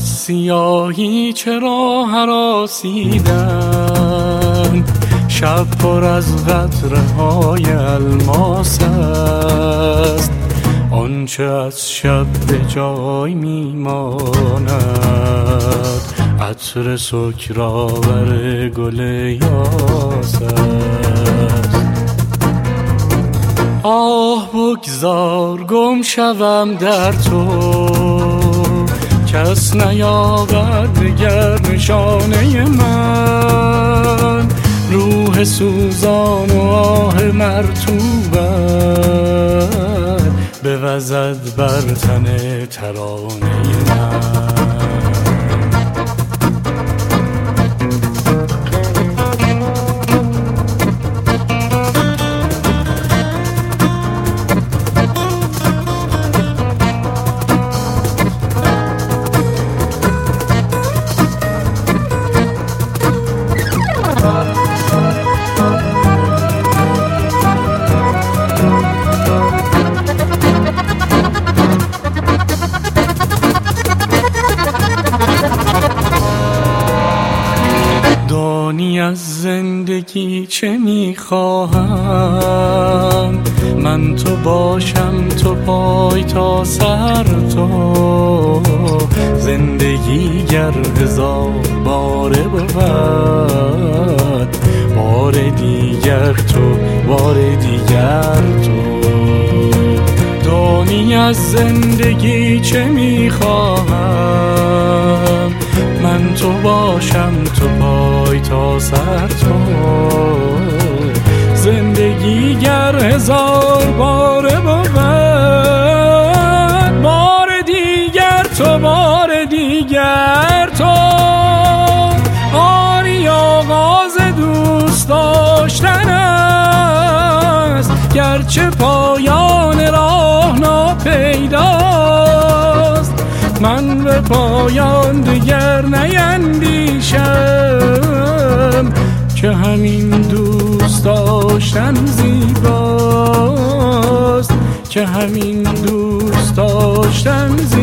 از سیاهی چرا هراسیدن، شب پر از قطره های الماس است، آنچه از شب به جای میماند عطر سکرآور گل یاس است. آه بگذار گم شوم در تو، کس نیابد دگر نشانه من، روح سوزان و آه مرطوبت بوزد بر تن ترانه من. دانی از زندگی چه میخواهم، من تو باشم تو پای تا سر تو، زندگی گر هزار باره بود، بار دیگر تو بار دیگر تو. دانی از زندگی چه میخواهم، من تو باشم تو پای تا سر تو، زندگی گر هزار باره بود، بار دیگر تو بار دیگر تو. آری آغاز دوست داشتن است، گرچه پایان راه ناپیداست، من به پایان دیگر نیندیشم، که همین دوست داشتن زیباست، که همین دوست داشتن زیباست.